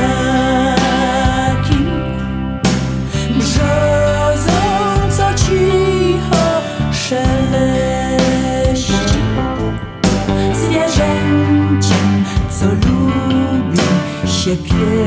brzozą, co cicho szeleści, zwierzęciem, co lubi się pieszyć.